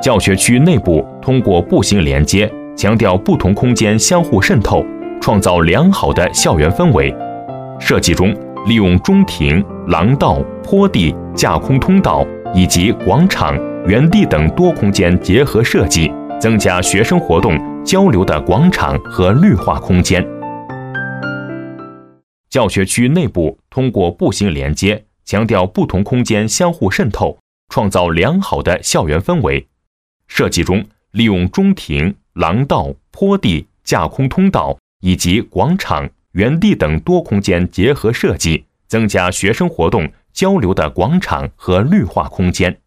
教学区内部通过步行连接，强调不同空间相互渗透，创造良好的校园氛围。设计中利用中庭、廊道、坡地、架空通道以及广场、园地等多空间结合设计，增加学生活动交流的广场和绿化空间。教学区内部通过步行连接，强调不同空间相互渗透，创造良好的校园氛围。设计中利用中庭、廊道、坡地、架空通道以及广场、园地等多空间结合设计，增加学生活动交流的广场和绿化空间。